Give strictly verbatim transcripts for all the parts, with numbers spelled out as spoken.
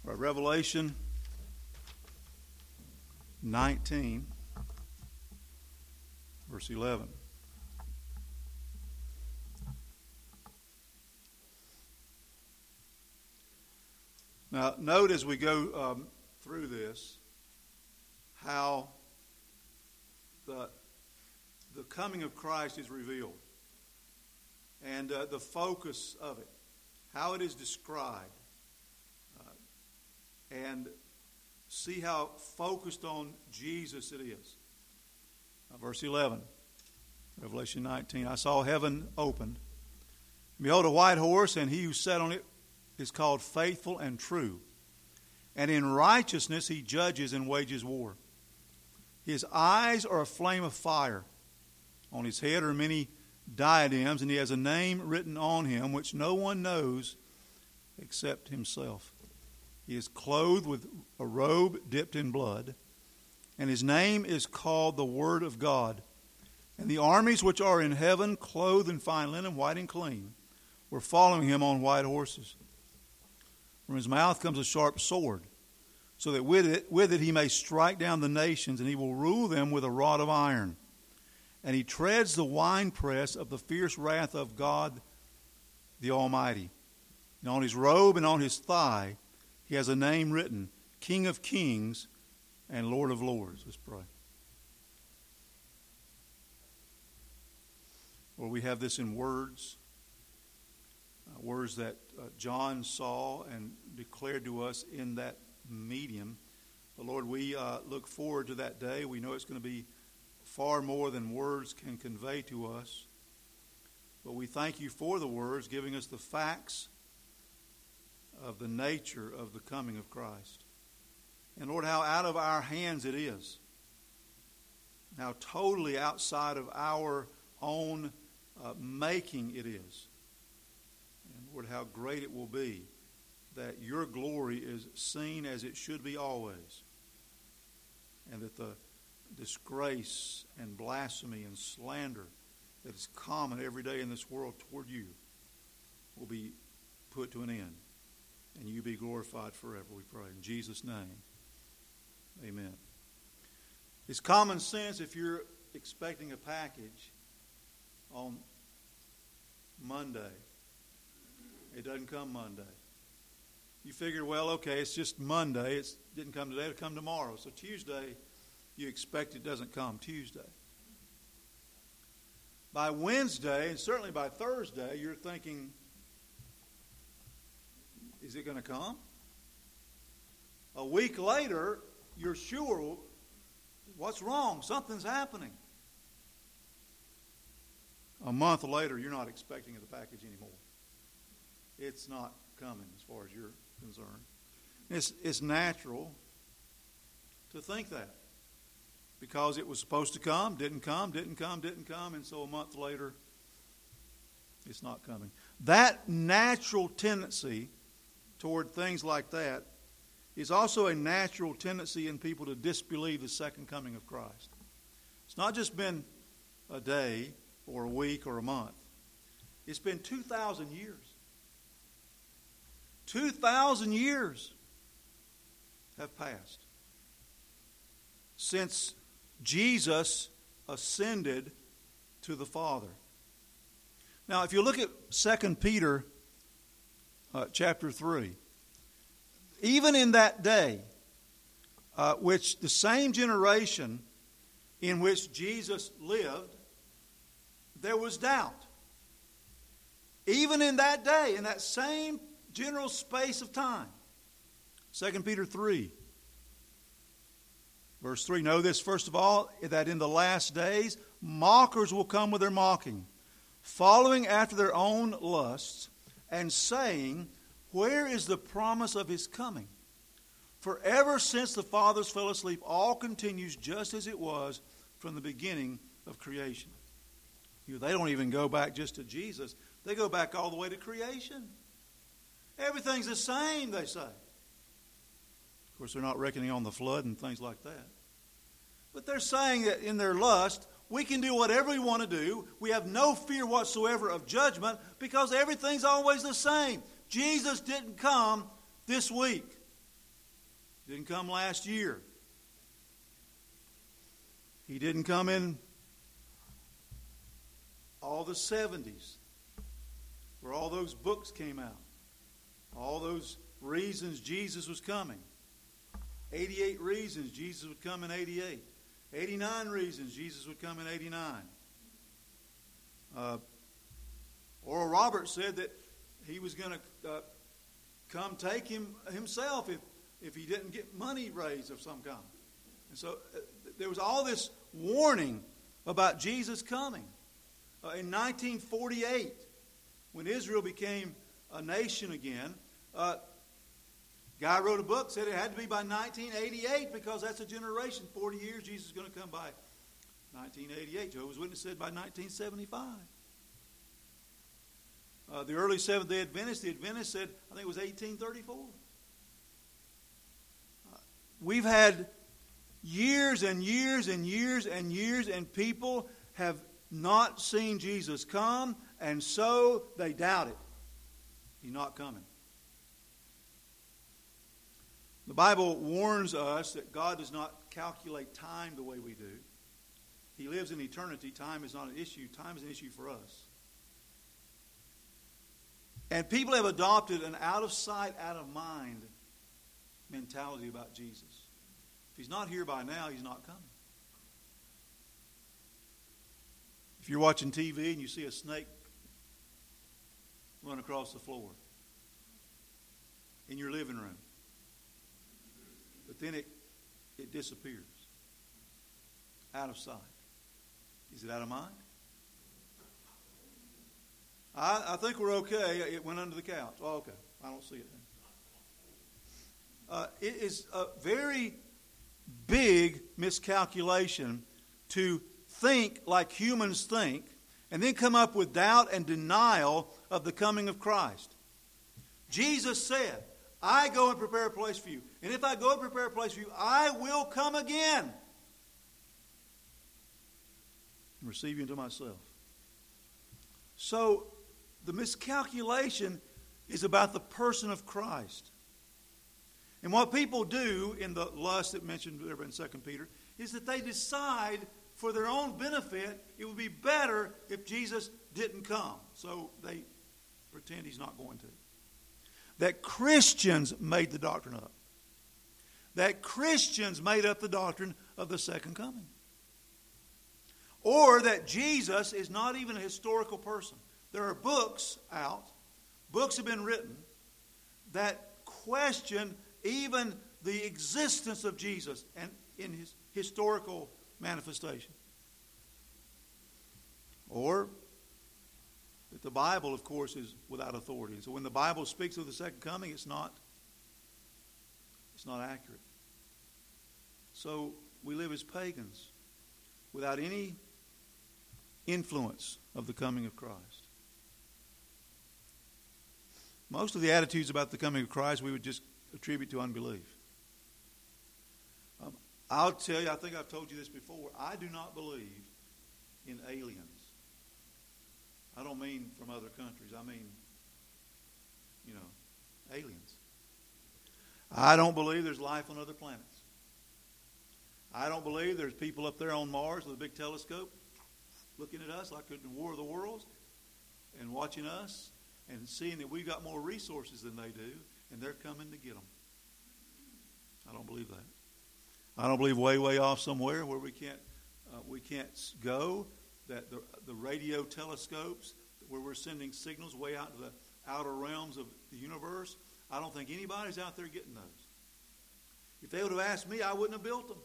Right, Revelation nineteen, verse eleven. Now, note as we go um, through this how the, the coming of Christ is revealed and uh, the focus of it, how it is described, uh, and see how focused on Jesus it is. Now, verse eleven, Revelation nineteen, I saw heaven opened. Behold, a white horse, and he who sat on it is called Faithful and True. And in righteousness he judges and wages war. His eyes are a flame of fire. On his head are many diadems, and he has a name written on him which no one knows except himself. He is clothed with a robe dipped in blood, and his name is called the Word of God. And the armies which are in heaven, clothed in fine linen, white and clean, were following him on white horses. From his mouth comes a sharp sword, so that with it, with it he may strike down the nations, and he will rule them with a rod of iron. And he treads the winepress of the fierce wrath of God the Almighty. And on his robe and on his thigh he has a name written, King of Kings and Lord of Lords. Let's pray. Lord, we have this in words. Uh, words that uh, John saw and declared to us in that medium. But Lord, we uh, look forward to that day. We know it's going to be far more than words can convey to us. But we thank you for the words, giving us the facts of the nature of the coming of Christ. And Lord, how out of our hands it is. How totally outside of our own uh, making it is. Lord, how great it will be that your glory is seen as it should be always, and that the disgrace and blasphemy and slander that is common every day in this world toward you will be put to an end, and you be glorified forever, we pray. In Jesus' name, amen. It's common sense if you're expecting a package on Monday. It doesn't come Monday. You figure, well, okay, it's just Monday. It didn't come today. It'll come tomorrow. So Tuesday, you expect it doesn't come Tuesday. By Wednesday, and certainly by Thursday, you're thinking, is it going to come? A week later, you're sure, what's wrong? Something's happening. A month later, you're not expecting the package anymore. It's not coming as far as you're concerned. It's, it's natural to think that. Because it was supposed to come, didn't come, didn't come, didn't come, and so a month later, it's not coming. That natural tendency toward things like that is also a natural tendency in people to disbelieve the second coming of Christ. It's not just been a day or a week or a month. It's been two thousand years. two thousand years have passed since Jesus ascended to the Father. Now, if you look at Second Peter uh, chapter three, even in that day, uh, which the same generation in which Jesus lived, there was doubt. Even in that day, in that same general space of time. Second Peter three. Verse three. Know this, first of all, that in the last days mockers will come with their mocking, following after their own lusts, and saying, where is the promise of his coming? For ever since the fathers fell asleep, all continues just as it was from the beginning of creation. You know, they don't even go back just to Jesus. They go back all the way to creation. Everything's the same, they say. Of course, they're not reckoning on the flood and things like that. But they're saying that in their lust, we can do whatever we want to do. We have no fear whatsoever of judgment because everything's always the same. Jesus didn't come this week. He didn't come last year. He didn't come in all the seventies, where all those books came out. All those reasons Jesus was coming. eighty-eight reasons Jesus would come in eighty-eight. eighty-nine reasons Jesus would come in eighty-nine. Uh, Oral Roberts said that he was going to uh, come take him himself if, if he didn't get money raised of some kind. And so uh, there was all this warning about Jesus coming. Uh, in nineteen forty-eight, when Israel became a nation again, uh, guy wrote a book, said it had to be by nineteen eighty-eight because that's a generation. forty years, Jesus is going to come by nineteen eighty-eight. Jehovah's Witness said by nineteen seventy-five. Uh, the early Seventh-day Adventists, the Adventists said, I think it was eighteen thirty-four. Uh, we've had years and years and years and years, and people have not seen Jesus come, and so they doubt it. He's not coming. The Bible warns us that God does not calculate time the way we do. He lives in eternity. Time is not an issue. Time is an issue for us. And people have adopted an out of sight, out of mind mentality about Jesus. If he's not here by now, he's not coming. If you're watching T V and you see a snake run across the floor in your living room, but then it, it disappears out of sight, is it out of mind? I, I think we're okay. It went under the couch. Oh, okay. I don't see it now. Uh, it is a very big miscalculation to think like humans think and then come up with doubt and denial of the coming of Christ. Jesus said, I go and prepare a place for you. And if I go and prepare a place for you, I will come again and receive you into myself. So, the miscalculation is about the person of Christ. And what people do in the lust that mentioned there in Second Peter is that they decide for their own benefit it would be better if Jesus didn't come. So they pretend he's not going to. That Christians made the doctrine up. That Christians made up the doctrine of the second coming. Or that Jesus is not even a historical person. There are books out, books have been written, that question even the existence of Jesus and in his historical manifestation. Or that the Bible, of course, is without authority. So when the Bible speaks of the second coming, it's not, it's not accurate. So we live as pagans without any influence of the coming of Christ. Most of the attitudes about the coming of Christ we would just attribute to unbelief. Um, I'll tell you, I think I've told you this before, I do not believe in aliens. I don't mean from other countries. I mean, you know, aliens. I don't believe there's life on other planets. I don't believe there's people up there on Mars with a big telescope looking at us like the War of the Worlds and watching us and seeing that we've got more resources than they do, and they're coming to get them. I don't believe that. I don't believe way, way off somewhere where we can't uh, we can't go, that the, the radio telescopes where we're sending signals way out to the outer realms of the universe, I don't think anybody's out there getting those. If they would have asked me, I wouldn't have built them.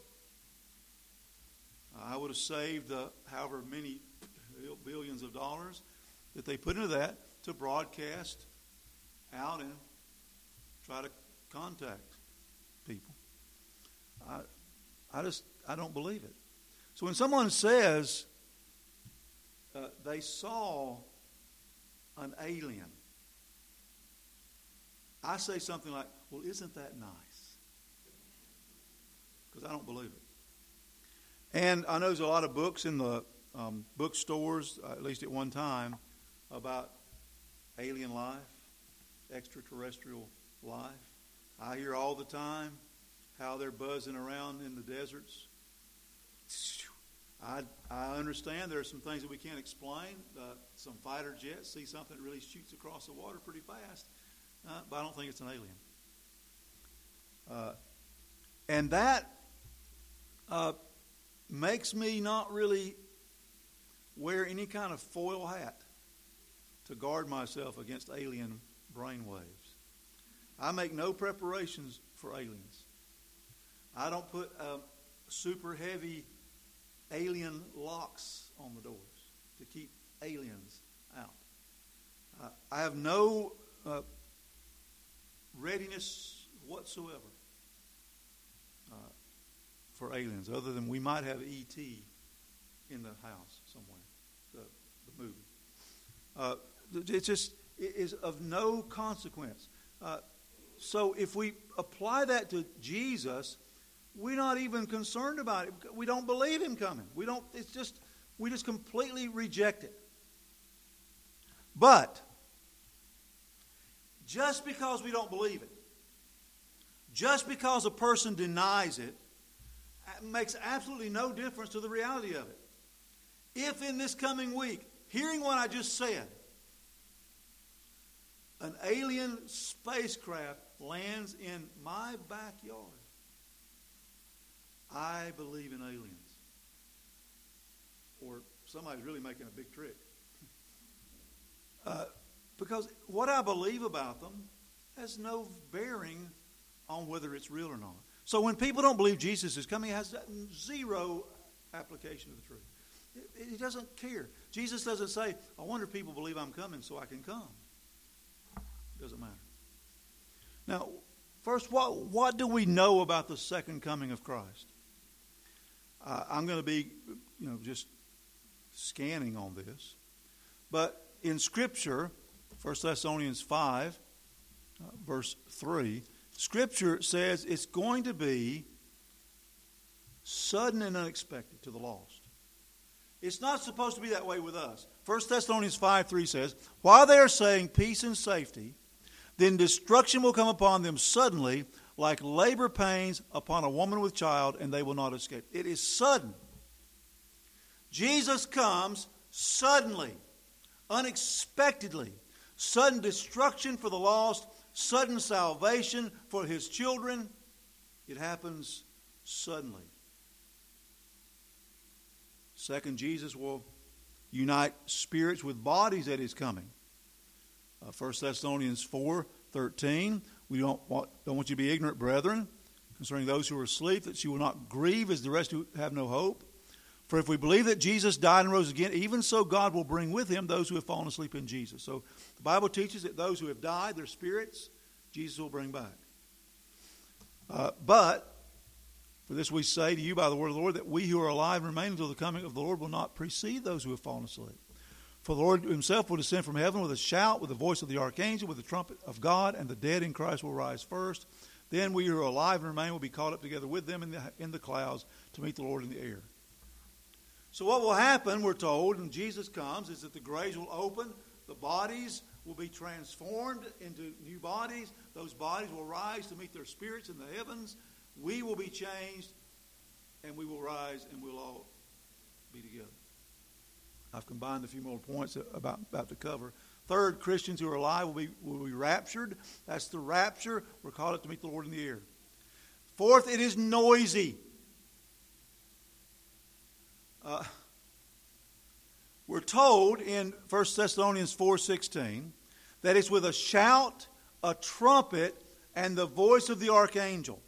I would have saved uh, however many billions of dollars that they put into that to broadcast out and try to contact people. I, I just, I don't believe it. So when someone says uh, they saw an alien, I say something like, well, isn't that nice? Because I don't believe it. And I know there's a lot of books in the um, bookstores, uh, at least at one time, about alien life, extraterrestrial life. I hear all the time how they're buzzing around in the deserts. I, I understand there are some things that we can't explain. Uh, some fighter jets see something that really shoots across the water pretty fast, uh, but I don't think it's an alien. Uh, and that uh, makes me not really wear any kind of foil hat to guard myself against alien brainwaves. I make no preparations for aliens. I don't put uh, super heavy alien locks on the doors to keep aliens out. Uh, I have no uh, readiness whatsoever uh, for aliens, other than we might have E T in the house somewhere, the, the movie. Uh, it's just it is of no consequence. Uh, so if we apply that to Jesus, we're not even concerned about it. We don't believe him coming. We don't. It's just we just completely reject it. But just because we don't believe it, just because a person denies it, makes absolutely no difference to the reality of it. If in this coming week, hearing what I just said, an alien spacecraft lands in my backyard, I believe in aliens. Or somebody's really making a big trick. Uh, because what I believe about them has no bearing on whether it's real or not. So when people don't believe Jesus is coming, it has zero application of the truth. He doesn't care. Jesus doesn't say, I wonder if people believe I'm coming so I can come. It doesn't matter. Now, first, what, what do we know about the second coming of Christ? Uh, I'm going to be, you know, just scanning on this. But in Scripture, First Thessalonians five, uh, verse three, Scripture says it's going to be sudden and unexpected to the lost. It's not supposed to be that way with us. First Thessalonians five three says, while they are saying peace and safety, then destruction will come upon them suddenly, like labor pains upon a woman with child, and they will not escape. It is sudden. Jesus comes suddenly, unexpectedly. Sudden destruction for the lost, sudden salvation for his children. It happens suddenly. Second, Jesus will unite spirits with bodies at his coming. Uh, First Thessalonians four thirteen. We don't want, don't want you to be ignorant, brethren, concerning those who are asleep, that you will not grieve as the rest who have no hope. For if we believe that Jesus died and rose again, even so God will bring with him those who have fallen asleep in Jesus. So the Bible teaches that those who have died, their spirits, Jesus will bring back. Uh, but for this we say to you by the word of the Lord, that we who are alive and remain until the coming of the Lord will not precede those who have fallen asleep. For the Lord himself will descend from heaven with a shout, with the voice of the archangel, with the trumpet of God, and the dead in Christ will rise first. Then we who are alive and remain will be caught up together with them in the, in the clouds to meet the Lord in the air. So what will happen, we're told, when Jesus comes, is that the graves will open, the bodies will be transformed into new bodies, those bodies will rise to meet their spirits in the heavens, we will be changed, and we will rise, and we'll all be together. I've combined a few more points about, about to cover. Third, Christians who are alive will be, will be raptured. That's the rapture. We're called up to meet the Lord in the air. Fourth, it is noisy. Uh, we're told in First Thessalonians four sixteen that it's with a shout, a trumpet, and the voice of the archangel.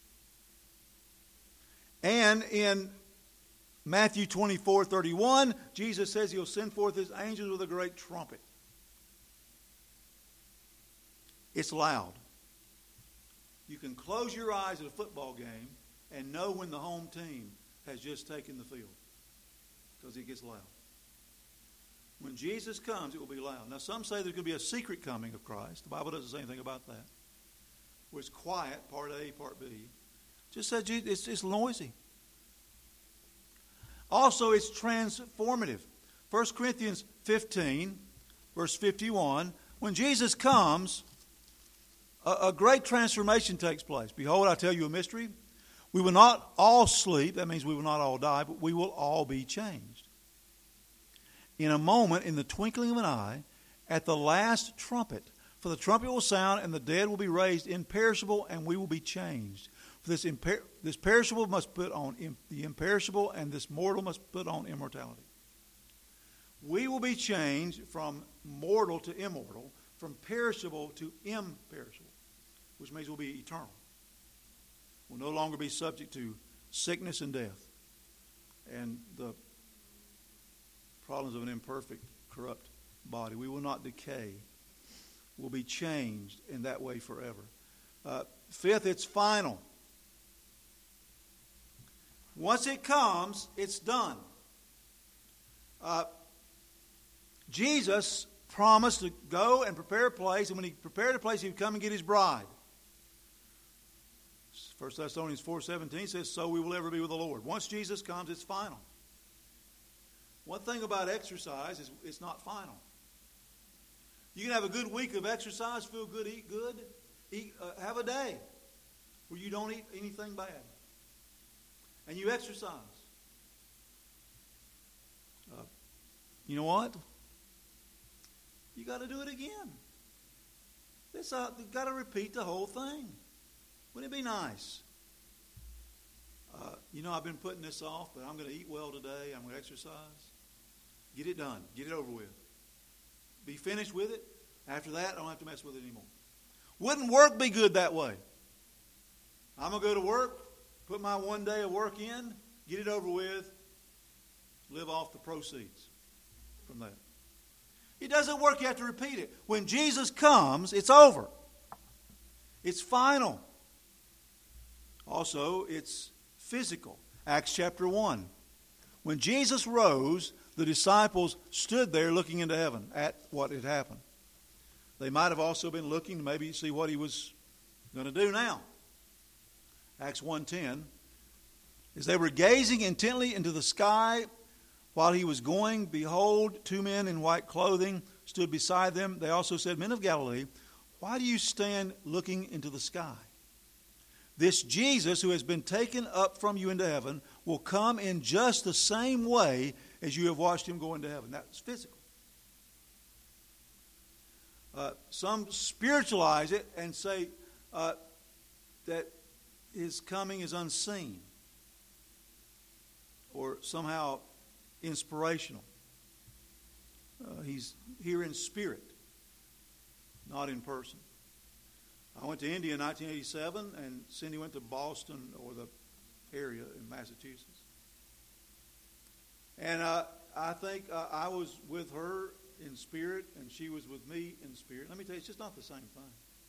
And in Matthew twenty-four thirty-one, Jesus says he'll send forth his angels with a great trumpet. It's loud. You can close your eyes at a football game and know when the home team has just taken the field, because it gets loud. When Jesus comes, it will be loud. Now, some say there's going to be a secret coming of Christ. The Bible doesn't say anything about that. Where it's quiet, part A, part B. Just says it's, it's noisy. Also, it's transformative. First Corinthians fifteen, verse fifty-one. When Jesus comes, a, a great transformation takes place. Behold, I tell you a mystery. We will not all sleep. That means we will not all die, but we will all be changed. In a moment, in the twinkling of an eye, at the last trumpet. For the trumpet will sound, and the dead will be raised imperishable, and we will be changed. For this, imper- this perishable must put on im- the imperishable, and this mortal must put on immortality. We will be changed from mortal to immortal, from perishable to imperishable, which means we'll be eternal. We'll no longer be subject to sickness and death and the problems of an imperfect, corrupt body. We will not decay. We'll be changed in that way forever. Uh, fifth, it's final. Once it comes, it's done. Uh, Jesus promised to go and prepare a place, and when he prepared a place, he would come and get his bride. First Thessalonians four seventeen says, so we will ever be with the Lord. Once Jesus comes, it's final. One thing about exercise is it's not final. You can have a good week of exercise, feel good, eat good, eat, uh, have a day where you don't eat anything bad. And you exercise. Uh, you know what? You got to do it again. This, uh, you've got to repeat the whole thing. Wouldn't it be nice? Uh, you know, I've been putting this off, but I'm going to eat well today. I'm going to exercise. Get it done. Get it over with. Be finished with it. After that, I don't have to mess with it anymore. Wouldn't work be good that way? I'm going to go to work, put my one day of work in, get it over with, live off the proceeds from that. It doesn't work. You have to repeat it. When Jesus comes, it's over. It's final. Also, it's physical. Acts chapter one. When Jesus rose, the disciples stood there looking into heaven at what had happened. They might have also been looking to maybe see what he was going to do now. Acts one ten. As they were gazing intently into the sky while he was going, behold, two men in white clothing stood beside them. They also said, Men of Galilee, why do you stand looking into the sky? This Jesus who has been taken up from you into heaven will come in just the same way as you have watched him go into heaven. That's physical. Uh, some spiritualize it and say uh, that his coming is unseen or somehow inspirational. Uh, he's here in spirit, not in person. I went to India in nineteen eighty-seven, and Cindy went to Boston or the area in Massachusetts. And uh, I think uh, I was with her in spirit, and she was with me in spirit. Let me tell you, it's just not the same thing.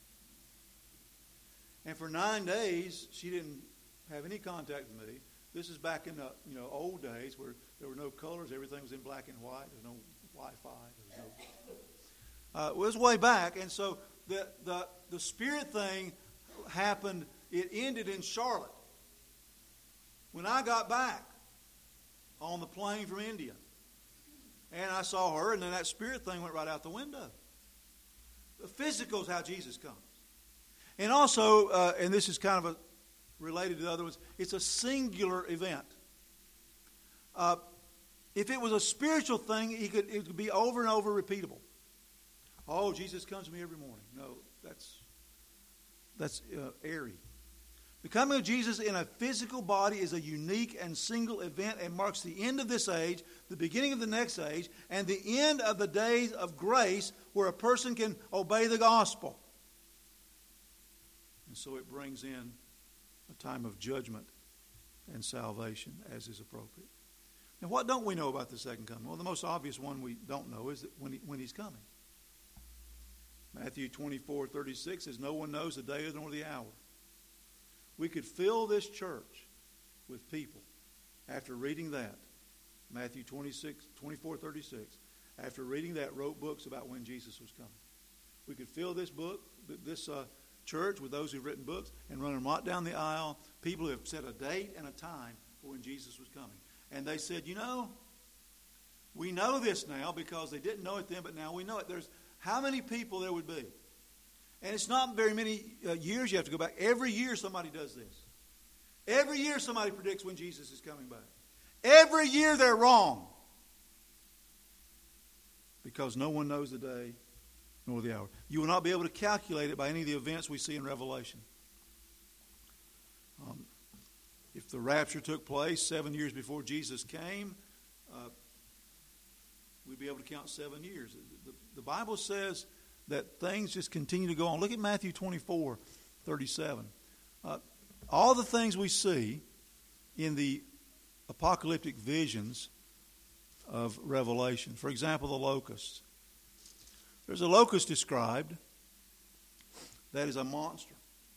And for nine days, she didn't have any contact with me. This is back in the you know old days where there were no colors. Everything was in black and white. There was no Wi-Fi. There was no. Uh, it was way back, and so the the the spirit thing happened. It ended in Charlotte when I got back on the plane from India, and I saw her, and then that spirit thing went right out the window. The physical is how Jesus comes, and also, uh, and this is kind of a related to the other ones. It's a singular event. Uh, if it was a spiritual thing, he could, it could be over and over repeatable. Oh, Jesus comes to me every morning. No, that's that's uh, airy. The coming of Jesus in a physical body is a unique and single event and marks the end of this age, the beginning of the next age, and the end of the days of grace where a person can obey the gospel. And so it brings in a time of judgment and salvation as is appropriate. Now, what don't we know about the second coming? Well, the most obvious one we don't know is that when, he, when he's coming. Matthew twenty-four thirty-six says, no one knows the day nor the hour. We could fill this church with people after reading that. Matthew twenty-six, twenty-four thirty-six. After reading that, wrote books about when Jesus was coming. We could fill this book, this uh, church with those who've written books and run them right down the aisle. People who have set a date and a time for when Jesus was coming. And they said, you know, we know this now because they didn't know it then, but now we know it. There's how many people there would be. And it's not very many uh, years you have to go back. Every year somebody does this. Every year somebody predicts when Jesus is coming back. Every year they're wrong. Because no one knows the day nor the hour. You will not be able to calculate it by any of the events we see in Revelation. Um, if the rapture took place seven years before Jesus came, uh, we'd be able to count seven years. The, the Bible says that things just continue to go on. Look at Matthew twenty-four, thirty-seven. Uh, all the things we see in the apocalyptic visions of Revelation. For example, the locusts. There's a locust described that is a monster.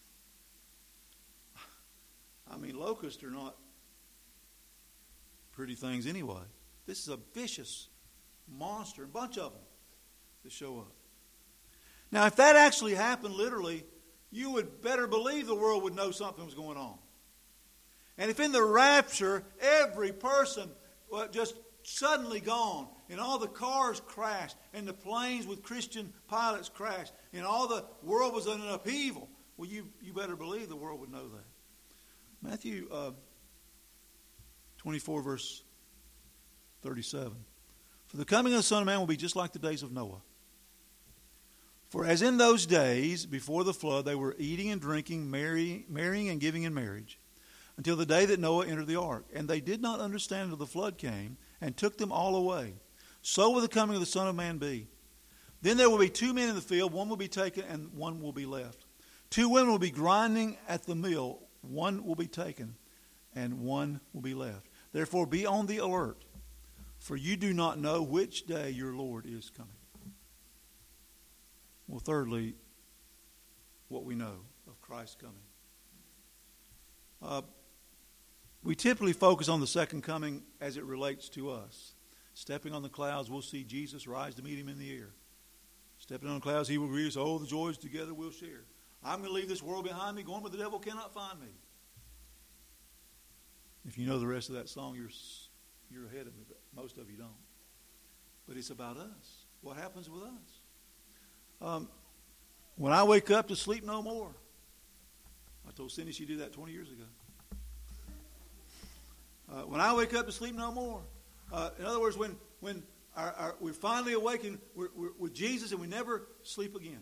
I mean, locusts are not pretty things anyway. This is a vicious monster, a bunch of them that show up. Now, if that actually happened literally, you would better believe the world would know something was going on. And if in the rapture, every person well, just suddenly gone, and all the cars crashed, and the planes with Christian pilots crashed, and all the world was in an upheaval, well, you, you better believe the world would know that. Matthew uh, twenty-four, verse thirty-seven. For the coming of the Son of Man will be just like the days of Noah. For as in those days before the flood, they were eating and drinking, marry, marrying and giving in marriage, until the day that Noah entered the ark. And they did not understand until the flood came and took them all away. So will the coming of the Son of Man be. Then there will be two men in the field, one will be taken and one will be left. Two women will be grinding at the mill, one will be taken and one will be left. Therefore be on the alert, for you do not know which day your Lord is coming. Well, thirdly, what we know of Christ's coming. Uh, we typically focus on the second coming as it relates to us. Stepping on the clouds, we'll see Jesus rise to meet him in the air. Stepping on the clouds, he will greet us. Oh, the joys together we'll share. I'm going to leave this world behind me, going where the devil cannot find me. If you know the rest of that song, you're, you're ahead of me, but most of you don't. But it's about us. What happens with us? Um, when I wake up to sleep no more. I told Cindy she'd do that twenty years ago. Uh, when I wake up to sleep no more. Uh, in other words, when when our, our, we're finally awakened we're, we're, with Jesus and we never sleep again.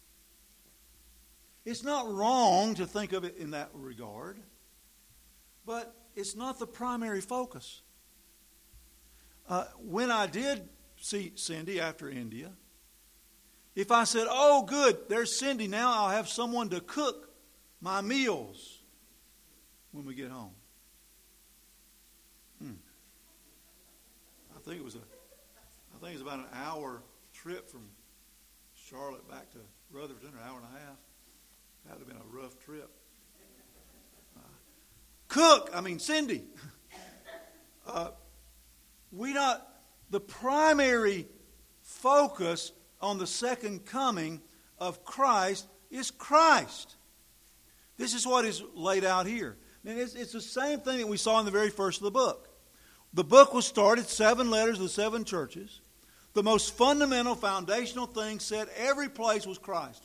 It's not wrong to think of it in that regard, but it's not the primary focus. Uh, when I did see Cindy after India, if I said, oh, good, there's Cindy, now I'll have someone to cook my meals when we get home. Hmm. I think it was a, I think it was about an hour trip from Charlotte back to Rutherford, an hour and a half. That would have been a rough trip. Uh, cook, I mean Cindy. uh, we not the primary focus on the second coming of Christ is Christ. This is what is laid out here. And it's, it's the same thing that we saw in the very first of the book. The book was started, seven letters to the seven churches. The most fundamental, foundational thing said every place was Christ.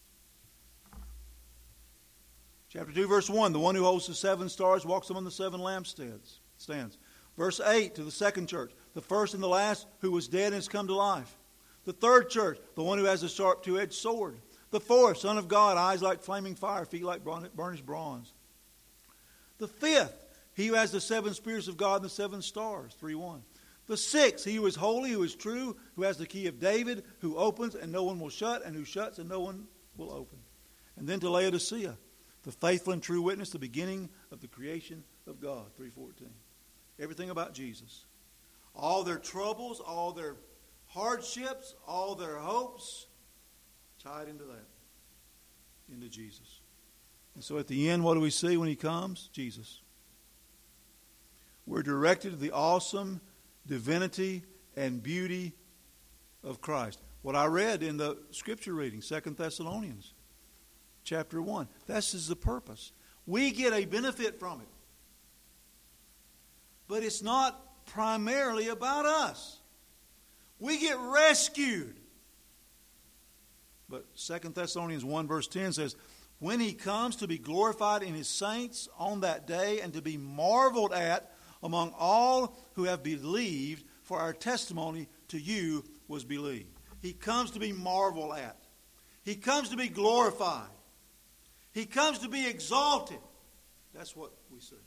Chapter two, verse one, the one who holds the seven stars walks among the seven lampstands. Stands. Verse eight, to the second church, the first and the last who was dead and has come to life. The third church, the one who has a sharp two-edged sword. The fourth, Son of God, eyes like flaming fire, feet like burnished bronze. The fifth, he who has the seven spirits of God and the seven stars, three one. The sixth, he who is holy, who is true, who has the key of David, who opens and no one will shut, and who shuts and no one will open. And then to Laodicea, the faithful and true witness, the beginning of the creation of God, three fourteen. Everything about Jesus. All their troubles, all their hardships, all their hopes, tied into that, into Jesus. And so at the end, what do we see when he comes? Jesus. We're directed to the awesome divinity and beauty of Christ. What I read in the scripture reading, Second Thessalonians chapter one, this is the purpose. We get a benefit from it. But it's not primarily about us. We get rescued. But Second Thessalonians one verse ten says, when he comes to be glorified in his saints on that day and to be marveled at among all who have believed, for our testimony to you was believed. He comes to be marveled at. He comes to be glorified. He comes to be exalted. That's what we see.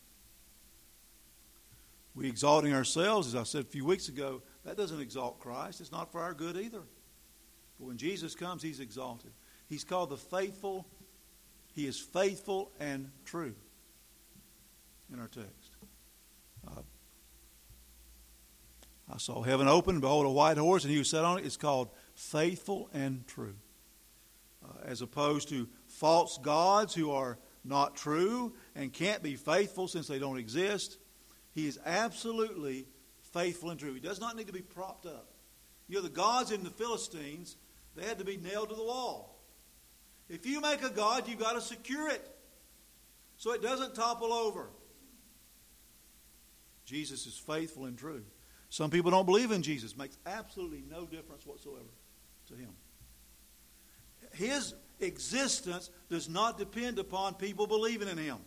We exalting ourselves, as I said a few weeks ago, that doesn't exalt Christ. It's not for our good either. But when Jesus comes, he's exalted. He's called the faithful. He is faithful and true in our text. Uh, I saw heaven open, and behold, a white horse, and he who sat on it. It's called faithful and true. Uh, as opposed to false gods who are not true and can't be faithful since they don't exist. He is absolutely faithful and true. He does not need to be propped up. You know, the gods in the Philistines, they had to be nailed to the wall. If you make a god, you've got to secure it so it doesn't topple over. Jesus is faithful and true. Some people don't believe in Jesus. It makes absolutely no difference whatsoever to him. His existence does not depend upon people believing in him.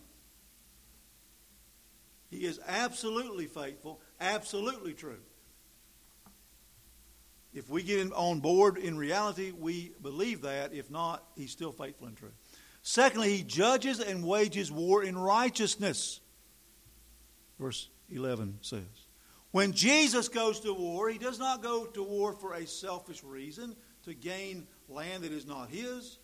He is absolutely faithful, absolutely true. If we get on board in reality, we believe that. If not, he's still faithful and true. Secondly, he judges and wages war in righteousness. Verse eleven says, when Jesus goes to war, he does not go to war for a selfish reason, to gain land that is not his,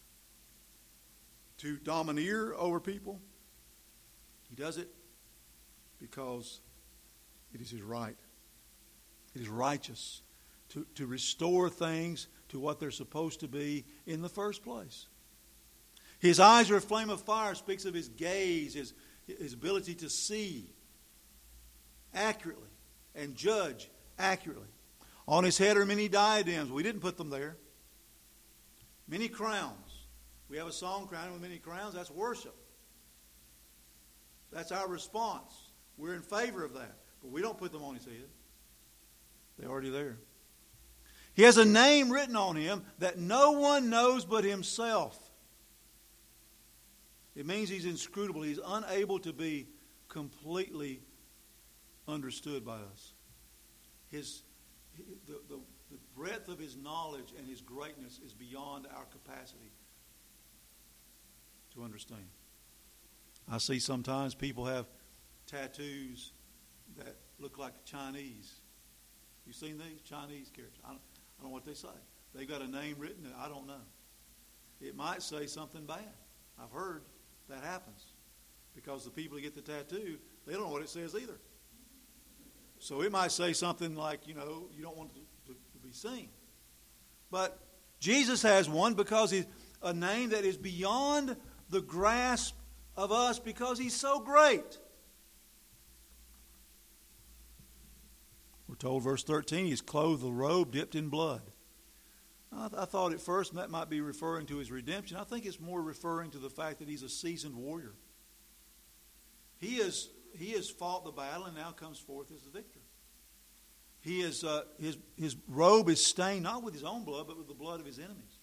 to domineer over people. He does it because it is his right. It is righteous to, to restore things to what they're supposed to be in the first place. His eyes are a flame of fire, speaks of his gaze, his, his ability to see accurately and judge accurately. On his head are many diadems. We didn't put them there. Many crowns. We have a song, crowning with many crowns. That's worship. That's our response. We're in favor of that. But we don't put them on his head. They're already there. He has a name written on him that no one knows but himself. It means he's inscrutable. He's unable to be completely understood by us. His, the, the, the breadth of his knowledge and his greatness is beyond our capacity to understand. I see sometimes people have tattoos that look like Chinese. You seen these? Chinese characters. I don't, I don't know what they say. They've got a name written that I don't know. It might say something bad. I've heard that happens. Because the people who get the tattoo, they don't know what it says either. So it might say something like, you know, you don't want it to, to, to be seen. But Jesus has one because he's a name that is beyond the grasp of us because he's so great. We're told, verse thirteen, he's clothed with a robe dipped in blood. I, th- I thought at first that might be referring to his redemption. I think it's more referring to the fact that he's a seasoned warrior. He is he has fought the battle and now comes forth as the victor. He is uh, his his robe is stained not with his own blood but with the blood of his enemies.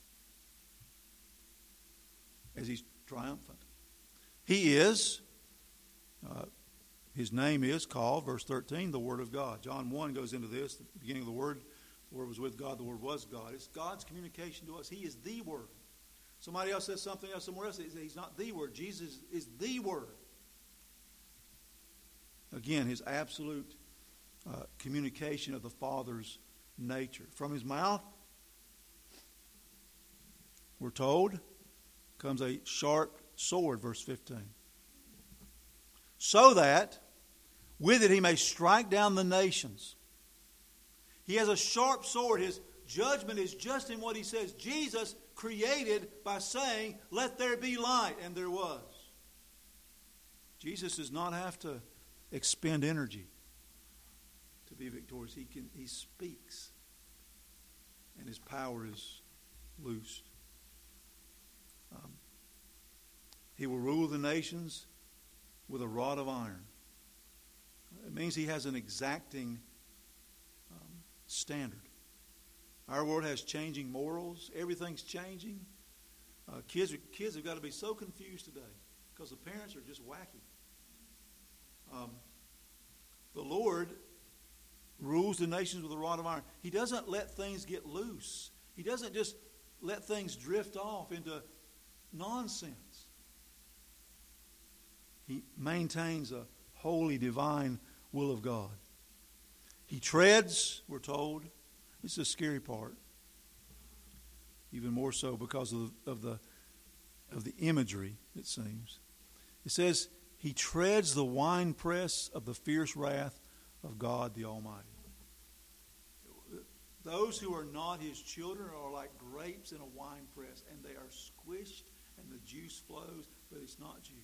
As he's triumphant, he is. Uh, his name is called, verse thirteen, the Word of God. John one goes into this. The beginning of the Word, the Word was with God. The Word was God. It's God's communication to us. He is the Word. Somebody else says something else somewhere else. He's not the Word. Jesus is the Word. Again, his absolute uh, communication of the Father's nature. From his mouth, we're told, comes a sharp sword, verse fifteen. So that with it he may strike down the nations. He has a sharp sword. His judgment is just in what he says. Jesus created by saying, let there be light, and there was. Jesus does not have to expend energy to be victorious. He can. He speaks, and his power is loosed. Um, he will rule the nations with a rod of iron. It means he has an exacting um, standard. Our world has changing morals. Everything's changing. Uh, kids, kids have got to be so confused today because the parents are just wacky. Um, the Lord rules the nations with a rod of iron. He doesn't let things get loose. He doesn't just let things drift off into nonsense. He maintains a holy, divine will of God. He treads, we're told. This is a scary part. Even more so because of the, of the of the imagery, it seems. It says, He treads the winepress of the fierce wrath of God the Almighty. Those who are not His children are like grapes in a winepress, and they are squished and the juice flows, but it's not juice.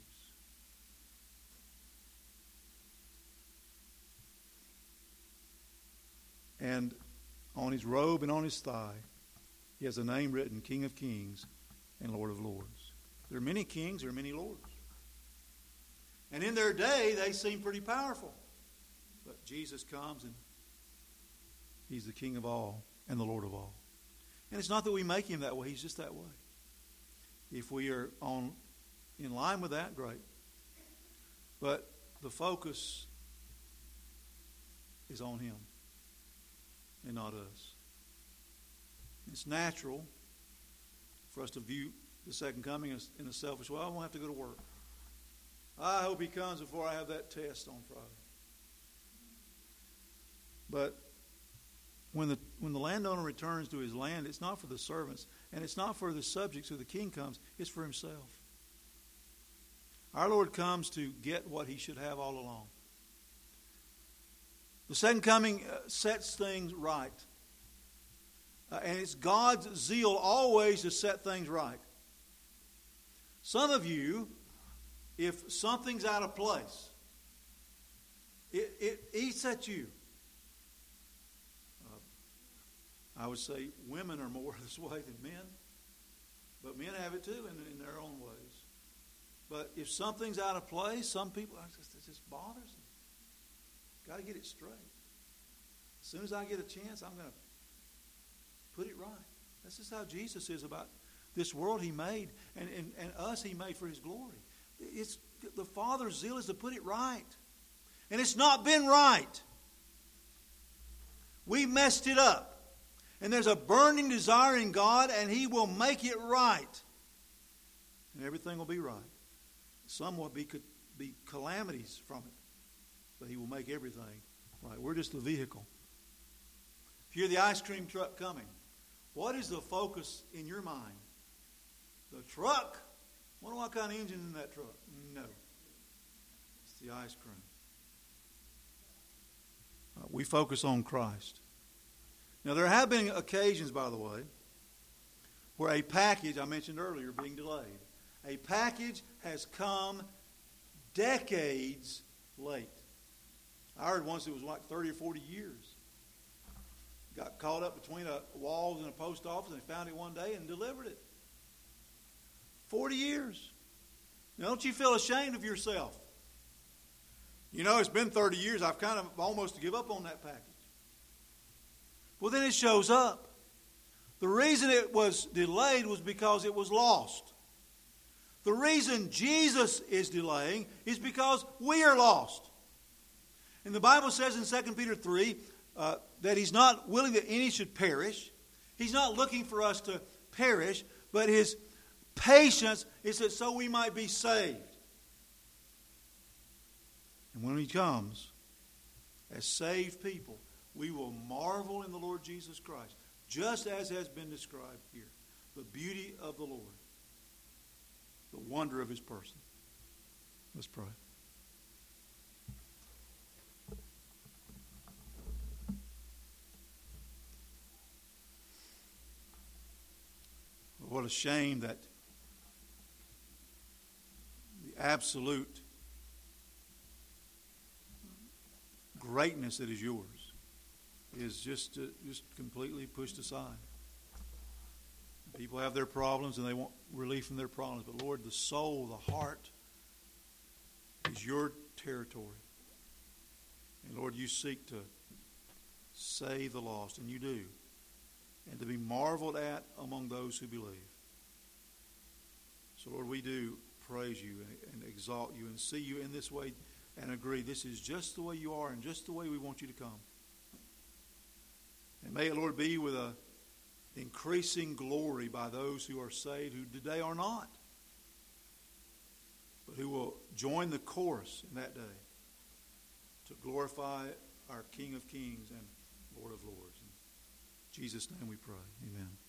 And on His robe and on His thigh, He has a name written, King of Kings and Lord of Lords. There are many kings, there are many lords. And in their day, they seem pretty powerful. But Jesus comes and He's the King of all and the Lord of all. And it's not that we make Him that way. He's just that way. If we are on in line with that, great. But the focus is on Him and not us. It's natural for us to view the second coming in a selfish way. I won't have to go to work. I hope He comes before I have that test on Friday. But when the when the landowner returns to his land, it's not for the servants, and it's not for the subjects who the king comes, it's for himself. Our Lord comes to get what He should have all along. The second coming sets things right. Uh, and it's God's zeal always to set things right. Some of you, if something's out of place, it, it eats at you. Uh, I would say women are more this way than men. But men have it too in, in their own ways. But if something's out of place, some people, it just, it just bothers them. Got to get it straight. As soon as I get a chance, I'm going to put it right. That's just how Jesus is about this world He made, and, and, and us He made for His glory. It's the Father's zeal is to put it right. And it's not been right. We messed it up. And there's a burning desire in God, and He will make it right. And everything will be right. Some will be, could be calamities from it. But He will make everything right. We're just the vehicle. If you're the ice cream truck coming, what is the focus in your mind? The truck? I wonder what kind of engine in that truck? No. It's the ice cream. Uh, we focus on Christ. Now, there have been occasions, by the way, where a package, I mentioned earlier, being delayed. A package has come decades late. I heard once it was like thirty or forty years. Got caught up between a walls in a post office, and they found it one day and delivered it. Forty years. Now, don't you feel ashamed of yourself? You know, it's been thirty years. I've kind of almost give up on that package. Well, then it shows up. The reason it was delayed was because it was lost. The reason Jesus is delaying is because we are lost. And the Bible says in Second Peter three uh, that He's not willing that any should perish. He's not looking for us to perish, but His patience is that so we might be saved. And when He comes, as saved people, we will marvel in the Lord Jesus Christ, just as has been described here. The beauty of the Lord. The wonder of His person. Let's pray. What a shame that the absolute greatness that is yours is just uh, just completely pushed aside. People have their problems and they want relief from their problems. But Lord, the soul, the heart is your territory. And Lord, you seek to save the lost, and you do. And to be marveled at among those who believe. So, Lord, we do praise you and exalt you and see you in this way and agree this is just the way you are and just the way we want you to come. And may it, Lord, be with a increasing glory by those who are saved who today are not, but who will join the chorus in that day to glorify our King of Kings and Lord of Lords. In Jesus' name we pray. Amen.